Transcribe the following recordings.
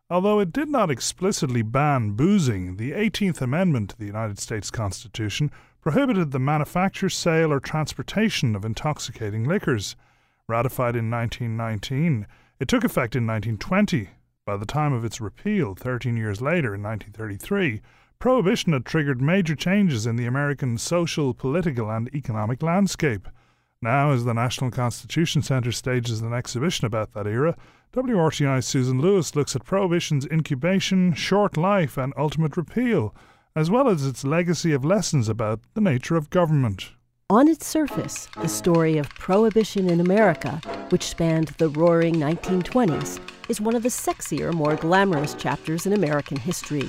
Although it did not explicitly ban boozing, the 18th Amendment to the United States Constitution prohibited the manufacture, sale, or transportation of intoxicating liquors. Ratified in 1919, it took effect in 1920. By the time of its repeal, 13 years later in 1933, Prohibition had triggered major changes in the American social, political, and economic landscape. Now, as the National Constitution Centre stages an exhibition about that era, WRTI's Susan Lewis looks at Prohibition's incubation, short life, and ultimate repeal, as well as its legacy of lessons about the nature of government. On its surface, the story of Prohibition in America, which spanned the roaring 1920s, is one of the sexier, more glamorous chapters in American history.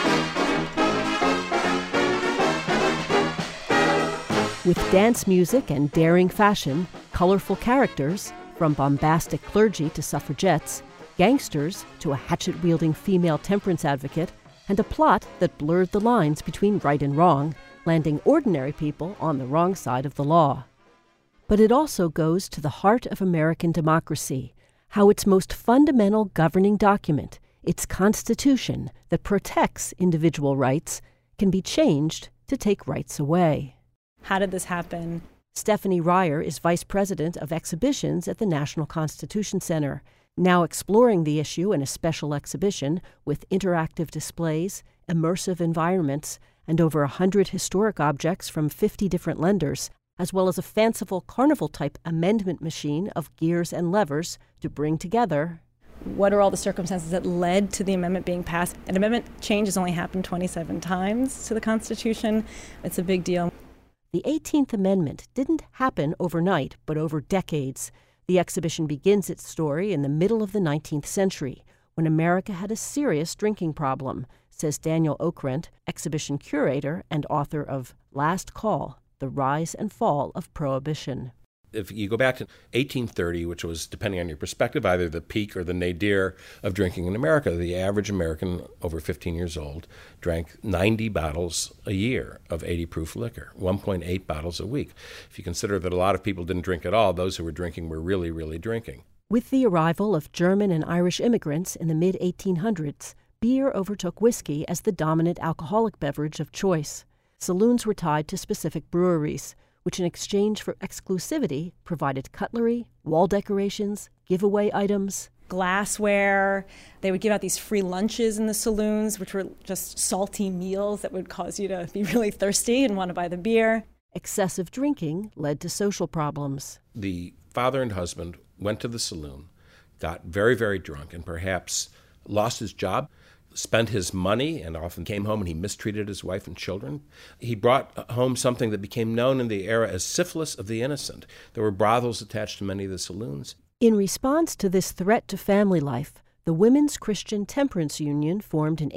With dance music and daring fashion, colorful characters, from bombastic clergy to suffragettes, gangsters to a hatchet-wielding female temperance advocate, and a plot that blurred the lines between right and wrong, landing ordinary people on the wrong side of the law. But it also goes to the heart of American democracy, how its most fundamental governing document, its Constitution that protects individual rights, can be changed to take rights away. How did this happen? Stephanie Ryer is Vice President of Exhibitions at the National Constitution Center, now exploring the issue in a special exhibition with interactive displays, immersive environments, and over 100 historic objects from 50 different lenders, as well as a fanciful carnival-type amendment machine of gears and levers to bring together. What are all the circumstances that led to the amendment being passed? An amendment change has only happened 27 times to the Constitution. It's a big deal. The 18th Amendment didn't happen overnight, but over decades. The exhibition begins its story in the middle of the 19th century, when America had a serious drinking problem, says Daniel Okrent, exhibition curator and author of Last Call, The Rise and Fall of Prohibition. If you go back to 1830, which was, depending on your perspective, either the peak or the nadir of drinking in America, the average American over 15 years old drank 90 bottles a year of 80-proof liquor, 1.8 bottles a week. If you consider that a lot of people didn't drink at all, those who were drinking were really, really drinking. With the arrival of German and Irish immigrants in the mid-1800s, beer overtook whiskey as the dominant alcoholic beverage of choice. Saloons were tied to specific breweries, which in exchange for exclusivity provided cutlery, wall decorations, giveaway items, glassware. They would give out these free lunches in the saloons, which were just salty meals that would cause you to be really thirsty and want to buy the beer. Excessive drinking led to social problems. The father and husband went to the saloon, got very, very drunk, and perhaps lost his job, spent his money, and often came home and he mistreated his wife and children. He brought home something that became known in the era as syphilis of the innocent. There were brothels attached to many of the saloons. In response to this threat to family life, the Women's Christian Temperance Union formed in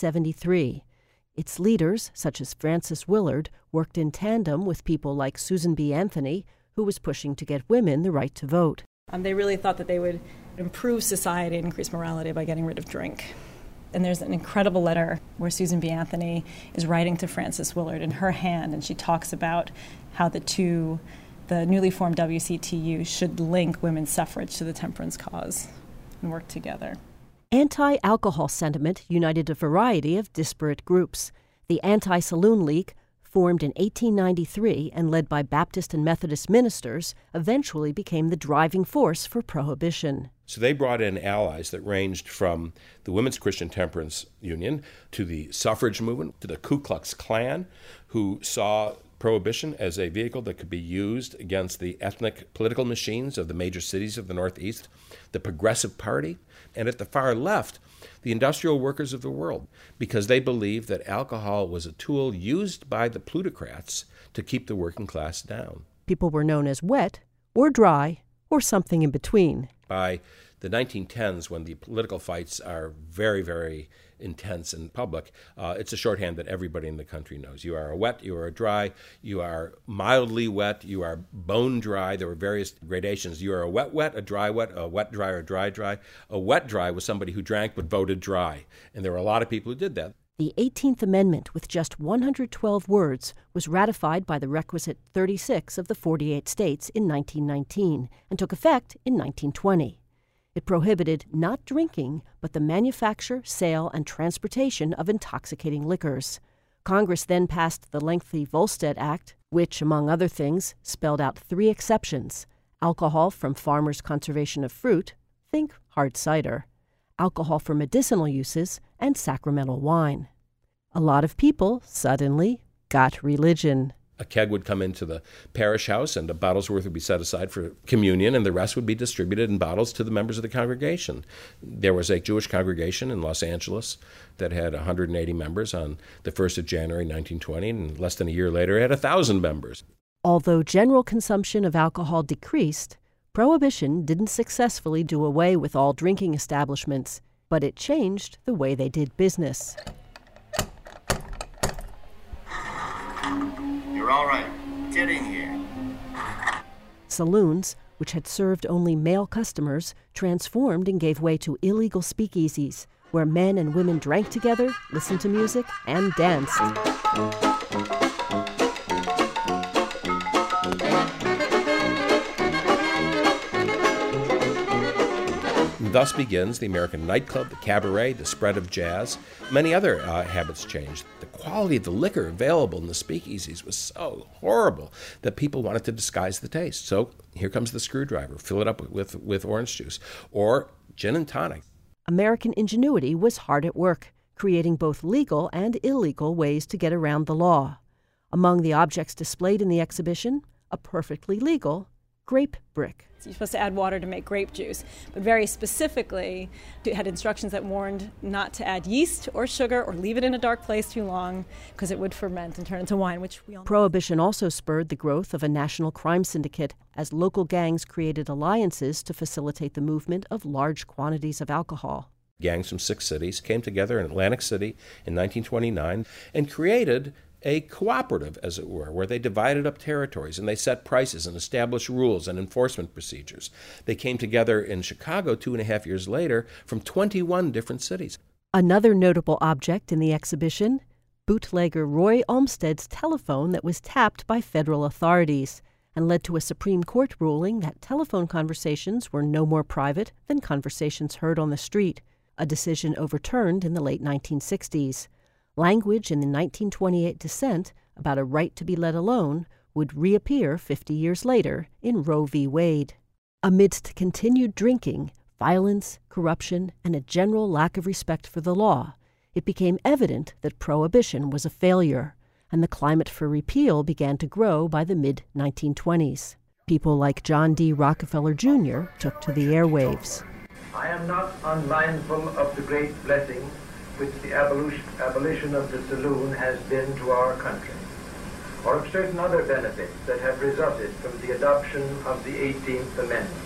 1873. Its leaders, such as Frances Willard, worked in tandem with people like Susan B. Anthony, who was pushing to get women the right to vote. They really thought that they would improve society and increase morality by getting rid of drink. And there's an incredible letter where Susan B. Anthony is writing to Frances Willard in her hand, and she talks about how the newly formed WCTU should link women's suffrage to the temperance cause and work together. Anti-alcohol sentiment united a variety of disparate groups. The Anti-Saloon League, formed in 1893 and led by Baptist and Methodist ministers, eventually became the driving force for Prohibition. So they brought in allies that ranged from the Women's Christian Temperance Union to the suffrage movement, to the Ku Klux Klan, who saw Prohibition as a vehicle that could be used against the ethnic political machines of the major cities of the Northeast, the Progressive Party, and at the far left, the industrial workers of the world, because they believed that alcohol was a tool used by the plutocrats to keep the working class down. People were known as wet or dry or something in between. By the 1910s, when the political fights are very, very intense in public, it's a shorthand that everybody in the country knows. You are a wet, you are a dry, you are mildly wet, you are bone dry. There were various gradations. You are a wet, a dry, dry, or dry, dry. A wet dry was somebody who drank but voted dry. And there were a lot of people who did that. The 18th Amendment, with just 112 words, was ratified by the requisite 36 of the 48 states in 1919 and took effect in 1920. It prohibited not drinking, but the manufacture, sale, and transportation of intoxicating liquors. Congress then passed the lengthy Volstead Act, which, among other things, spelled out 3 exceptions: alcohol from farmers' conservation of fruit, think hard cider, alcohol for medicinal uses, and sacramental wine. A lot of people suddenly got religion. A keg would come into the parish house, and a bottle's worth would be set aside for communion, and the rest would be distributed in bottles to the members of the congregation. There was a Jewish congregation in Los Angeles that had 180 members on the 1st of January 1920, and less than a year later it had 1,000 members. Although general consumption of alcohol decreased, Prohibition didn't successfully do away with all drinking establishments, but it changed the way they did business. You're all right. Get in here. Saloons, which had served only male customers, transformed and gave way to illegal speakeasies, where men and women drank together, listened to music, and danced. Thus begins the American nightclub, the cabaret, the spread of jazz. Many other habits changed. The quality of the liquor available in the speakeasies was so horrible that people wanted to disguise the taste. So here comes the screwdriver. Fill it up with orange juice or gin and tonic. American ingenuity was hard at work, creating both legal and illegal ways to get around the law. Among the objects displayed in the exhibition, a perfectly legal grape brick. So you're supposed to add water to make grape juice, but very specifically, it had instructions that warned not to add yeast or sugar or leave it in a dark place too long because it would ferment and turn into wine, which we all know. Prohibition also spurred the growth of a national crime syndicate as local gangs created alliances to facilitate the movement of large quantities of alcohol. Gangs from 6 cities came together in Atlantic City in 1929 and created a cooperative, as it were, where they divided up territories and they set prices and established rules and enforcement procedures. They came together in Chicago 2.5 years later from 21 different cities. Another notable object in the exhibition, bootlegger Roy Olmsted's telephone that was tapped by federal authorities and led to a Supreme Court ruling that telephone conversations were no more private than conversations heard on the street, a decision overturned in the late 1960s. Language in the 1928 dissent about a right to be let alone would reappear 50 years later in Roe v. Wade. Amidst continued drinking, violence, corruption, and a general lack of respect for the law, it became evident that Prohibition was a failure, and the climate for repeal began to grow by the mid-1920s. People like John D. Rockefeller Jr. took to the airwaves. I am not unmindful of the great blessing which the abolition of the saloon has been to our country, or of certain other benefits that have resulted from the adoption of the 18th Amendment.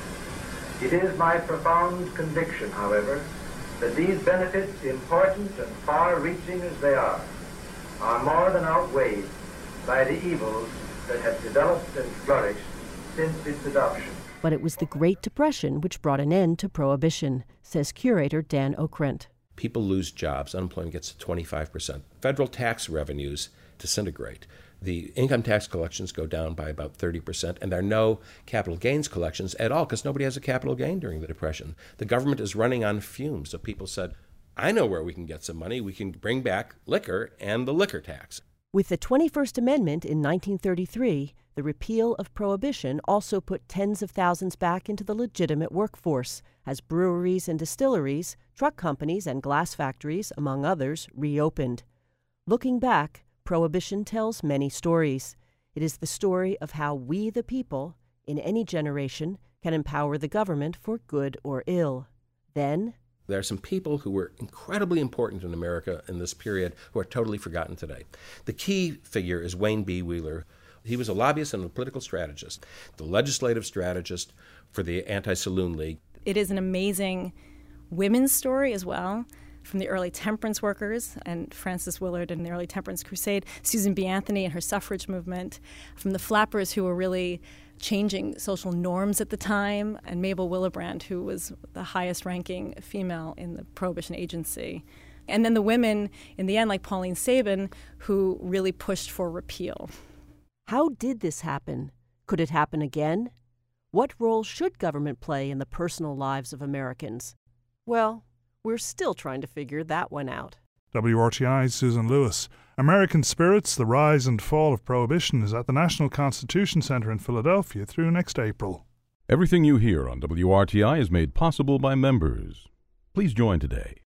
It is my profound conviction, however, that these benefits, important and far-reaching as they are more than outweighed by the evils that have developed and flourished since its adoption. But it was the Great Depression which brought an end to Prohibition, says curator Dan Okrent. People lose jobs. Unemployment gets to 25%. Federal tax revenues disintegrate. The income tax collections go down by about 30%, and there are no capital gains collections at all because nobody has a capital gain during the Depression. The government is running on fumes. So people said, I know where we can get some money. We can bring back liquor and the liquor tax. With the 21st Amendment in 1933, the repeal of Prohibition also put tens of thousands back into the legitimate workforce, as breweries and distilleries, truck companies, and glass factories, among others, reopened. Looking back, Prohibition tells many stories. It is the story of how we, the people, in any generation, can empower the government for good or ill. Then, there are some people who were incredibly important in America in this period who are totally forgotten today. The key figure is Wayne B. Wheeler. He was a lobbyist and a political strategist, the legislative strategist for the Anti-Saloon League. It is an amazing women's story as well, from the early temperance workers and Frances Willard and the early temperance crusade, Susan B. Anthony and her suffrage movement, from the flappers who were really changing social norms at the time, and Mabel Willibrand, who was the highest ranking female in the Prohibition Agency. And then the women, in the end, like Pauline Sabin, who really pushed for repeal. How did this happen? Could it happen again? What role should government play in the personal lives of Americans? Well, we're still trying to figure that one out. WRTI's Susan Lewis. American Spirits, the Rise and Fall of Prohibition is at the National Constitution Center in Philadelphia through next April. Everything you hear on WRTI is made possible by members. Please join today